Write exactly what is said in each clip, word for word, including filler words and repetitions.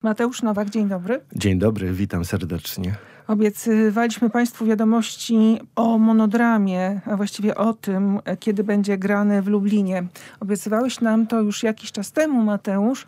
Mateusz Nowak, dzień dobry. Dzień dobry, witam serdecznie. Obiecywaliśmy Państwu wiadomości o monodramie, a właściwie o tym, kiedy będzie grane w Lublinie. Obiecywałeś nam to już jakiś czas temu, Mateusz.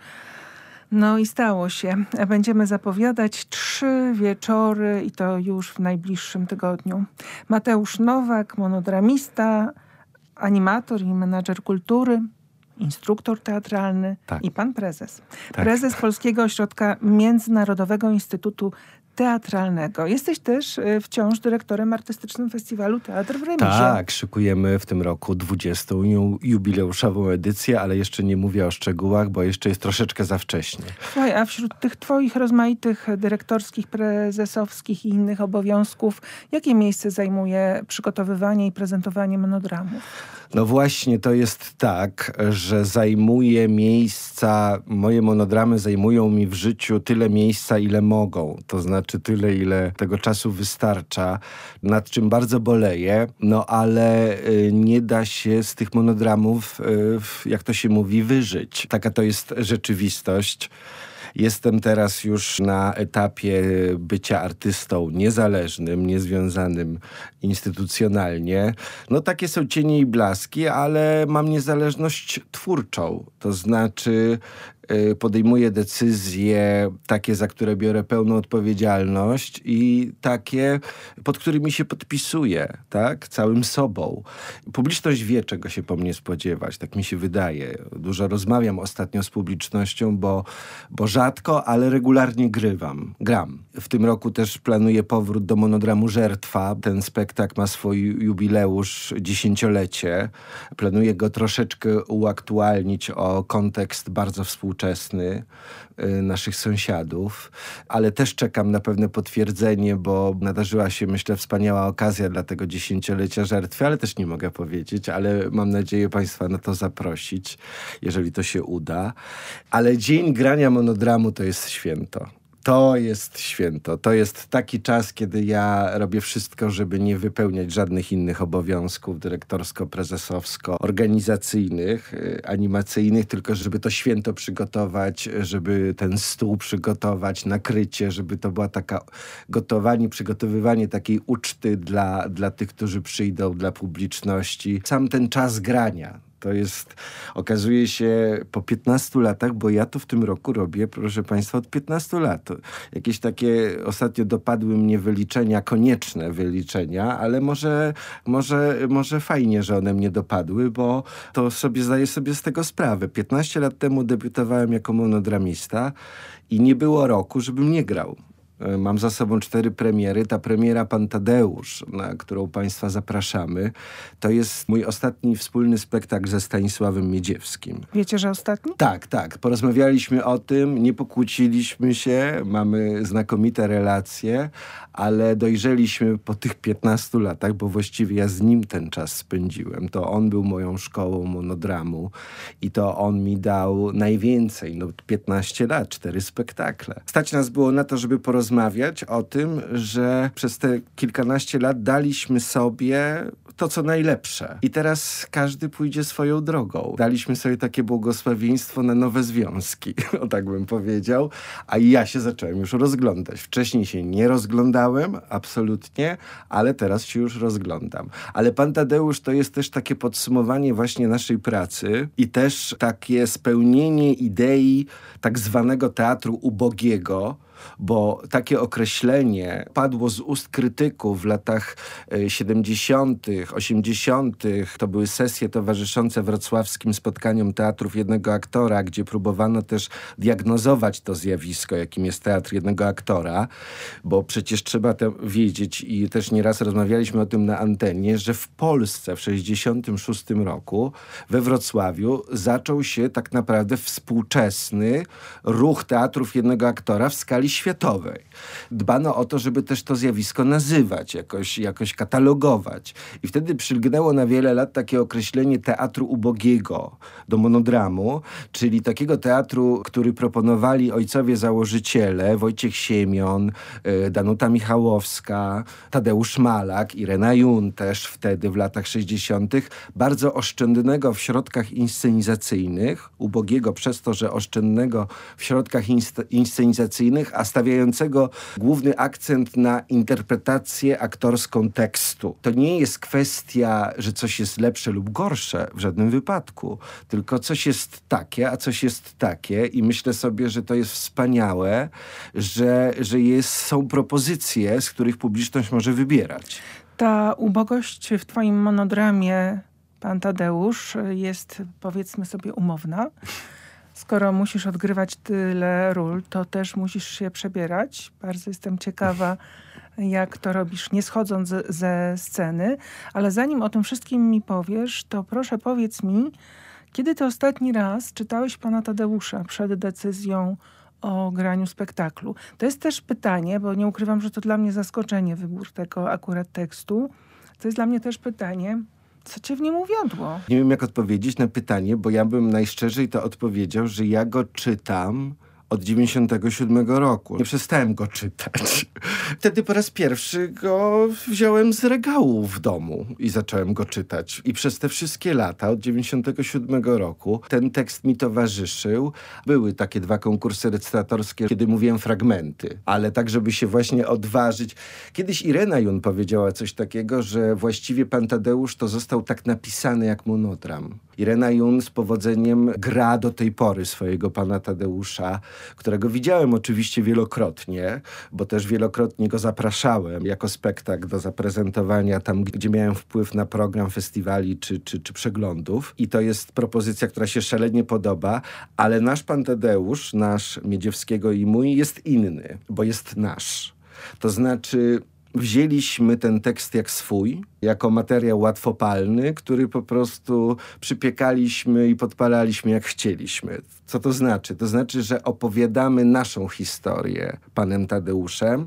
No i stało się. Będziemy zapowiadać trzy wieczory i to już w najbliższym tygodniu. Mateusz Nowak, monodramista, animator i menadżer kultury, instruktor teatralny tak. i pan prezes. Tak. Prezes Polskiego Ośrodka Międzynarodowego Instytutu Teatralnego. Jesteś też wciąż dyrektorem artystycznym festiwalu Teatr w Remizie. Tak, szykujemy w tym roku dwudziestą jubileuszową edycję, ale jeszcze nie mówię o szczegółach, bo jeszcze jest troszeczkę za wcześnie. Słuchaj, a wśród tych twoich rozmaitych dyrektorskich, prezesowskich i innych obowiązków, jakie miejsce zajmuje przygotowywanie i prezentowanie monodramów? No właśnie, to jest tak, że zajmuje miejsca, moje monodramy zajmują mi w życiu tyle miejsca, ile mogą. To znaczy tyle, ile tego czasu wystarcza, nad czym bardzo boleję, no ale y, nie da się z tych monodramów, y, jak to się mówi, wyżyć. Taka to jest rzeczywistość. Jestem teraz już na etapie bycia artystą niezależnym, niezwiązanym instytucjonalnie. No takie są cienie i blaski, ale mam niezależność twórczą. To znaczy podejmuję decyzje takie, za które biorę pełną odpowiedzialność i takie, pod którymi się podpisuję, tak? Całym sobą. Publiczność wie, czego się po mnie spodziewać, tak mi się wydaje. Dużo rozmawiam ostatnio z publicznością, bo, bo rzadko, ale regularnie grywam, gram. W tym roku też planuję powrót do monodramu Żertwa. Ten spektakl ma swój jubileusz, dziesięciolecie. Planuję go troszeczkę uaktualnić o kontekst bardzo współczesny naszych sąsiadów, ale też czekam na pewne potwierdzenie, bo nadarzyła się, myślę, wspaniała okazja dla tego dziesięciolecia Żertwy, ale też nie mogę powiedzieć, ale mam nadzieję Państwa na to zaprosić, jeżeli to się uda. Ale dzień grania monodramu to jest święto. To jest święto. To jest taki czas, kiedy ja robię wszystko, żeby nie wypełniać żadnych innych obowiązków dyrektorsko-prezesowsko-organizacyjnych, animacyjnych, tylko żeby to święto przygotować, żeby ten stół przygotować, nakrycie, żeby to była taka gotowanie, przygotowywanie takiej uczty dla, dla tych, którzy przyjdą, dla publiczności. Sam ten czas grania. To jest, okazuje się, po piętnastu latach, bo ja to w tym roku robię, proszę Państwa, od piętnastu lat. Jakieś takie ostatnio dopadły mnie wyliczenia, konieczne wyliczenia, ale może, może, może fajnie, że one mnie dopadły, bo to sobie zdaję sobie z tego sprawę. piętnaście lat temu debiutowałem jako monodramista i nie było roku, żebym nie grał. Mam za sobą cztery premiery. Ta premiera Pan Tadeusz, na którą Państwa zapraszamy, to jest mój ostatni wspólny spektakl ze Stanisławem Miedziewskim. Wiecie, że ostatni? Tak, tak. Porozmawialiśmy o tym, nie pokłóciliśmy się, mamy znakomite relacje, ale dojrzeliśmy po tych piętnastu latach, bo właściwie ja z nim ten czas spędziłem. To on był moją szkołą monodramu i to on mi dał najwięcej, no piętnaście lat, cztery spektakle. Stać nas było na to, żeby porozmawiać o tym, że przez te kilkanaście lat daliśmy sobie to, co najlepsze. I teraz każdy pójdzie swoją drogą. Daliśmy sobie takie błogosławieństwo na nowe związki, o tak bym powiedział, a ja się zacząłem już rozglądać. Wcześniej się nie rozglądałem, absolutnie, ale teraz się już rozglądam. Ale Pan Tadeusz to jest też takie podsumowanie właśnie naszej pracy i też takie spełnienie idei tak zwanego teatru ubogiego, bo takie określenie padło z ust krytyków w latach siedemdziesiątych, osiemdziesiątych. To były sesje towarzyszące wrocławskim spotkaniom teatrów jednego aktora, gdzie próbowano też diagnozować to zjawisko, jakim jest teatr jednego aktora, bo przecież trzeba to wiedzieć i też nieraz rozmawialiśmy o tym na antenie, że w Polsce w sześćdziesiątym szóstym roku we Wrocławiu zaczął się tak naprawdę współczesny ruch teatrów jednego aktora w skali skali światowej. Dbano o to, żeby też to zjawisko nazywać, jakoś, jakoś katalogować. I wtedy przylgnęło na wiele lat takie określenie teatru ubogiego do monodramu, czyli takiego teatru, który proponowali ojcowie założyciele, Wojciech Siemion, Danuta Michałowska, Tadeusz Malak, Irena Jun też wtedy w latach sześćdziesiątych, bardzo oszczędnego w środkach inscenizacyjnych, ubogiego przez to, że oszczędnego w środkach inst- inscenizacyjnych, a stawiającego główny akcent na interpretację aktorską tekstu. To nie jest kwestia, że coś jest lepsze lub gorsze w żadnym wypadku, tylko coś jest takie, a coś jest takie i myślę sobie, że to jest wspaniałe, że, że jest, są propozycje, z których publiczność może wybierać. Ta ubogość w twoim monodramie, pan Tadeusz, jest, powiedzmy sobie, umowna. Skoro musisz odgrywać tyle ról, to też musisz się przebierać. Bardzo jestem ciekawa, jak to robisz, nie schodząc ze sceny. Ale zanim o tym wszystkim mi powiesz, to proszę powiedz mi, kiedy ty ostatni raz czytałeś pana Tadeusza przed decyzją o graniu spektaklu? To jest też pytanie, bo nie ukrywam, że to dla mnie zaskoczenie, wybór tego akurat tekstu. To jest dla mnie też pytanie, co cię w nim uwiodło? Nie wiem, jak odpowiedzieć na pytanie, bo ja bym najszczerzej to odpowiedział, że ja go czytam od dziewięćdziesiątego siódmego roku. Nie przestałem go czytać. Wtedy po raz pierwszy go wziąłem z regału w domu i zacząłem go czytać. I przez te wszystkie lata, od dziewięćdziesiątego siódmego roku, ten tekst mi towarzyszył. Były takie dwa konkursy recytatorskie, kiedy mówiłem fragmenty, ale tak, żeby się właśnie odważyć. Kiedyś Irena Jun powiedziała coś takiego, że właściwie pan Tadeusz to został tak napisany jak monodram. Irena Jun z powodzeniem gra do tej pory swojego pana Tadeusza, którego widziałem oczywiście wielokrotnie, bo też wielokrotnie go zapraszałem jako spektakl do zaprezentowania tam, gdzie miałem wpływ na program festiwali czy, czy, czy przeglądów. I to jest propozycja, która się szalenie podoba, ale nasz pan Tadeusz, nasz Miedziewskiego i mój, jest inny, bo jest nasz. To znaczy wzięliśmy ten tekst jak swój, jako materiał łatwopalny, który po prostu przypiekaliśmy i podpalaliśmy jak chcieliśmy. Co to znaczy? To znaczy, że opowiadamy naszą historię panem Tadeuszem,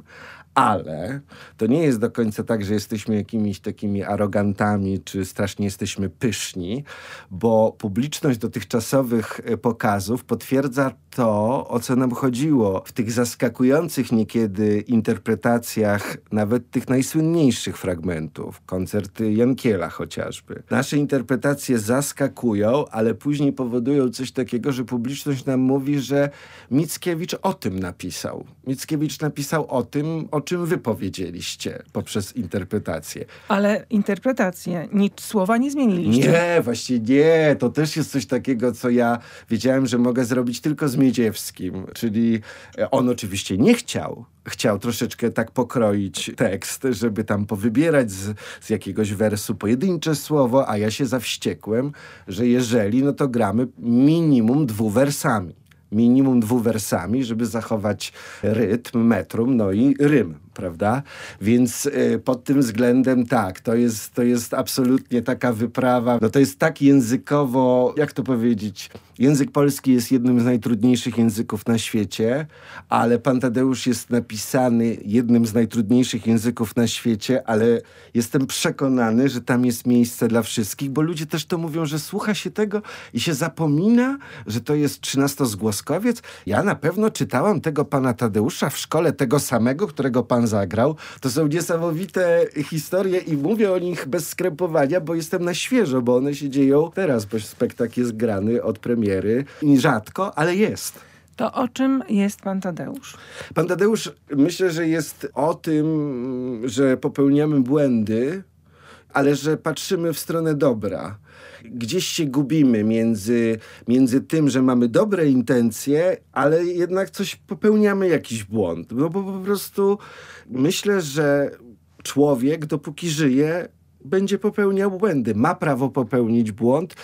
ale to nie jest do końca tak, że jesteśmy jakimiś takimi arogantami, czy strasznie jesteśmy pyszni, bo publiczność dotychczasowych pokazów potwierdza to, o co nam chodziło w tych zaskakujących niekiedy interpretacjach nawet tych najsłynniejszych fragmentów. Koncerty Jankiela chociażby. Nasze interpretacje zaskakują, ale później powodują coś takiego, że publiczność nam mówi, że Mickiewicz o tym napisał. Mickiewicz napisał o tym, o czym wy powiedzieliście poprzez interpretację. Ale interpretację, nic słowa nie zmieniliście. Nie, właśnie nie. To też jest coś takiego, co ja wiedziałem, że mogę zrobić tylko z Miedziewskim. Czyli on oczywiście nie chciał. Chciał troszeczkę tak pokroić tekst, żeby tam powybierać z, z jakiegoś wersu pojedyncze słowo, a ja się zawściekłem, że jeżeli, no to gramy minimum dwuwersami. Minimum dwuwersami, żeby zachować rytm, metrum, no i rym, prawda? Więc y, pod tym względem tak, to jest, to jest absolutnie taka wyprawa. No to jest tak językowo, jak to powiedzieć, język polski jest jednym z najtrudniejszych języków na świecie, ale pan Tadeusz jest napisany jednym z najtrudniejszych języków na świecie, ale jestem przekonany, że tam jest miejsce dla wszystkich, bo ludzie też to mówią, że słucha się tego i się zapomina, że to jest trzynastozgłoskowiec. Ja na pewno czytałam tego pana Tadeusza w szkole, tego samego, którego pan zagrał. To są niesamowite historie i mówię o nich bez skrępowania, bo jestem na świeżo, bo one się dzieją teraz, bo spektakl jest grany od premiery. I rzadko, ale jest. To o czym jest pan Tadeusz? Pan Tadeusz, myślę, że jest o tym, że popełniamy błędy, ale że patrzymy w stronę dobra. Gdzieś się gubimy między, między tym, że mamy dobre intencje, ale jednak coś popełniamy, jakiś błąd. No bo po prostu myślę, że człowiek, dopóki żyje, będzie popełniał błędy. Ma prawo popełnić błąd.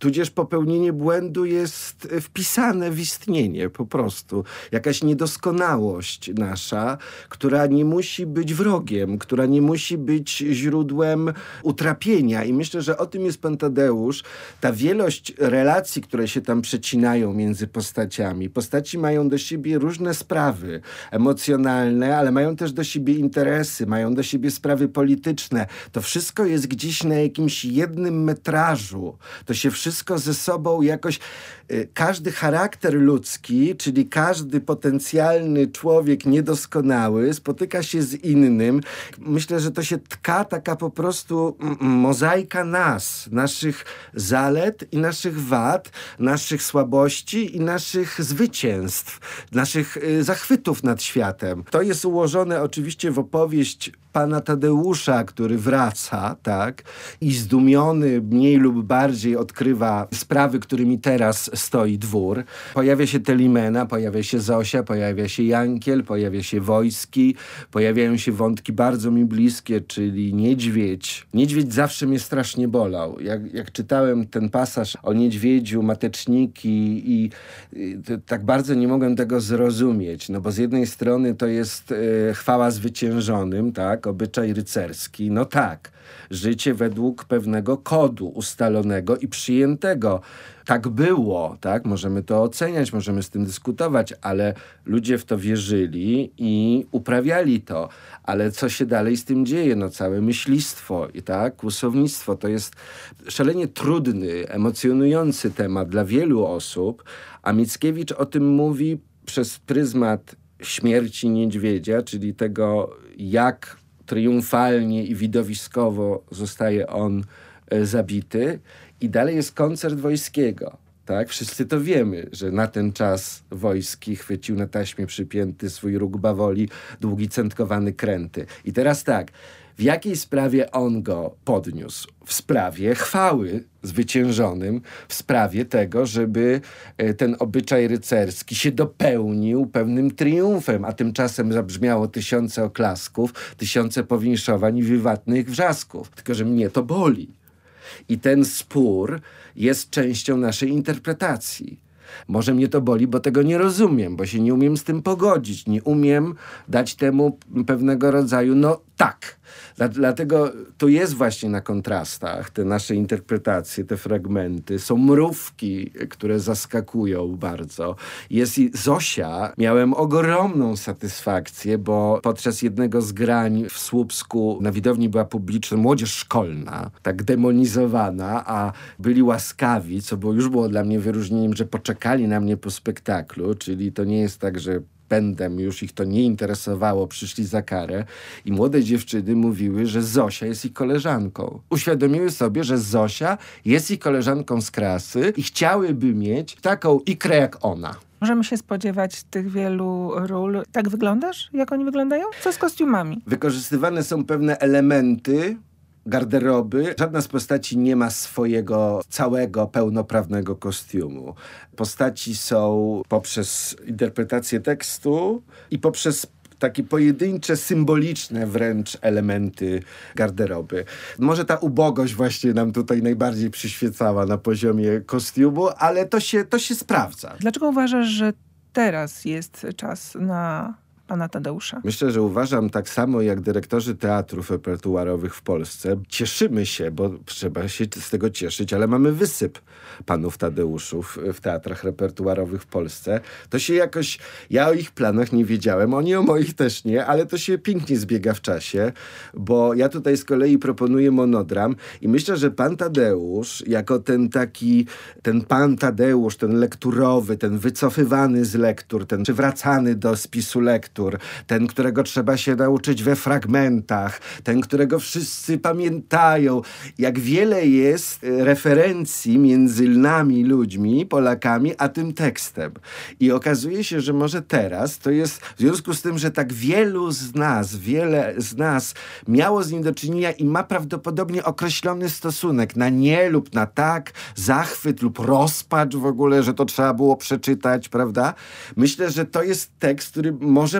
tudzież popełnienie błędu jest wpisane w istnienie po prostu. Jakaś niedoskonałość nasza, która nie musi być wrogiem, która nie musi być źródłem utrapienia. I myślę, że o tym jest pan Tadeusz. Ta wielość relacji, które się tam przecinają między postaciami. Postaci mają do siebie różne sprawy emocjonalne, ale mają też do siebie interesy, mają do siebie sprawy polityczne. To wszystko jest gdzieś na jakimś jednym metrażu. To się wszystko ze sobą jakoś... Każdy charakter ludzki, czyli każdy potencjalny człowiek niedoskonały spotyka się z innym. Myślę, że to się tka taka po prostu mozaika nas, naszych zalet i naszych wad, naszych słabości i naszych zwycięstw, naszych zachwytów nad światem. To jest ułożone oczywiście w opowieść pana Tadeusza, który wraca, tak, i zdumiony mniej lub bardziej odkrywa sprawy, którymi teraz stoi dwór. Pojawia się Telimena, pojawia się Zosia, pojawia się Jankiel, pojawia się Wojski, pojawiają się wątki bardzo mi bliskie, czyli Niedźwiedź. Niedźwiedź zawsze mnie strasznie bolał. Jak, jak czytałem ten pasaż o niedźwiedziu, mateczniki i, i to, tak bardzo nie mogłem tego zrozumieć, no bo z jednej strony to jest e, chwała zwyciężonym, tak, obyczaj rycerski, no tak, życie według pewnego kodu ustalonego i przyjętego. Tak było, tak? Możemy to oceniać, możemy z tym dyskutować, ale ludzie w to wierzyli i uprawiali to. Ale co się dalej z tym dzieje? No całe myślistwo i tak, kłusownictwo to jest szalenie trudny, emocjonujący temat dla wielu osób, a Mickiewicz o tym mówi przez pryzmat śmierci niedźwiedzia, czyli tego, jak triumfalnie i widowiskowo zostaje on e, zabity. I dalej jest koncert Wojskiego. Tak? Wszyscy to wiemy, że na ten czas Wojski chwycił na taśmie przypięty swój róg bawoli, długi centkowany kręty. I teraz tak, w jakiej sprawie on go podniósł? W sprawie chwały zwyciężonym, w sprawie tego, żeby ten obyczaj rycerski się dopełnił pewnym triumfem, a tymczasem zabrzmiało tysiące oklasków, tysiące powinszowań i wiwatnych wrzasków. Tylko że mnie to boli. I ten spór jest częścią naszej interpretacji. Może mnie to boli, bo tego nie rozumiem, bo się nie umiem z tym pogodzić. Nie umiem dać temu pewnego rodzaju, no tak. Dlatego to jest właśnie na kontrastach te nasze interpretacje, te fragmenty. Są mrówki, które zaskakują bardzo. Jest i Zosia. Miałem ogromną satysfakcję, bo podczas jednego z grań w Słupsku na widowni była publiczna młodzież szkolna, tak demonizowana, a byli łaskawi, co było, już było dla mnie wyróżnieniem, że poczekali na mnie po spektaklu, czyli to nie jest tak, że pędem już ich to nie interesowało, przyszli za karę i młode dziewczyny mówiły, że Zosia jest ich koleżanką. Uświadomiły sobie, że Zosia jest ich koleżanką z klasy i chciałyby mieć taką ikrę jak ona. Możemy się spodziewać tych wielu ról. Tak wyglądasz? Jak oni wyglądają? Co z kostiumami? Wykorzystywane są pewne elementy garderoby. Żadna z postaci nie ma swojego całego, pełnoprawnego kostiumu. Postaci są poprzez interpretację tekstu i poprzez takie pojedyncze, symboliczne wręcz elementy garderoby. Może ta ubogość właśnie nam tutaj najbardziej przyświecała na poziomie kostiumu, ale to się, to się sprawdza. Dlaczego uważasz, że teraz jest czas na pana Tadeusza? Myślę, że uważam tak samo jak dyrektorzy teatrów repertuarowych w Polsce. Cieszymy się, bo trzeba się z tego cieszyć, ale mamy wysyp panów Tadeuszów w teatrach repertuarowych w Polsce. To się jakoś, ja o ich planach nie wiedziałem, oni o moich też nie, ale to się pięknie zbiega w czasie, bo ja tutaj z kolei proponuję monodram i myślę, że pan Tadeusz, jako ten taki, ten pan Tadeusz, ten lekturowy, ten wycofywany z lektur, ten przywracany do spisu lektur, ten, którego trzeba się nauczyć we fragmentach, ten, którego wszyscy pamiętają. Jak wiele jest referencji między nami, ludźmi, Polakami, a tym tekstem. I okazuje się, że może teraz to jest, w związku z tym, że tak wielu z nas, wiele z nas miało z nim do czynienia i ma prawdopodobnie określony stosunek na nie lub na tak, zachwyt lub rozpacz w ogóle, że to trzeba było przeczytać, prawda? Myślę, że to jest tekst, który może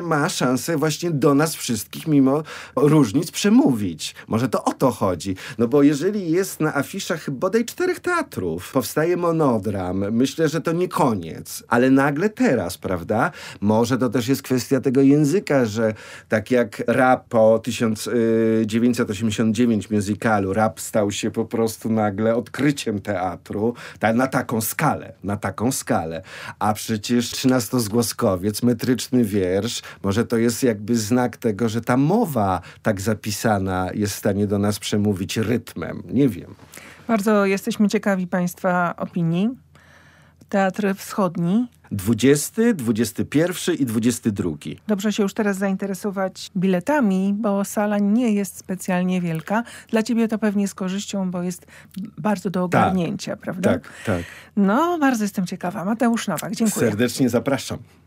ma szansę właśnie do nas wszystkich mimo różnic przemówić. Może to o to chodzi. No bo jeżeli jest na afiszach bodaj czterech teatrów, powstaje monodram, myślę, że to nie koniec. Ale nagle teraz, prawda? Może to też jest kwestia tego języka, że tak jak rap po tysiąc dziewięćset osiemdziesiątym dziewiątym musicalu, rap stał się po prostu nagle odkryciem teatru ta, na taką skalę, na taką skalę. A przecież trzynastozgłoskowiec, metryczny wiersz, może to jest jakby znak tego, że ta mowa tak zapisana jest w stanie do nas przemówić rytmem. Nie wiem. Bardzo jesteśmy ciekawi Państwa opinii. Teatr Wschodni. dwudziesty, dwudziesty pierwszy i dwudziesty drugi. Dobrze się już teraz zainteresować biletami, bo sala nie jest specjalnie wielka. Dla ciebie to pewnie z korzyścią, bo jest bardzo do ogarnięcia, tak, prawda? Tak, tak. No, bardzo jestem ciekawa. Mateusz Nowak, dziękuję. Serdecznie zapraszam.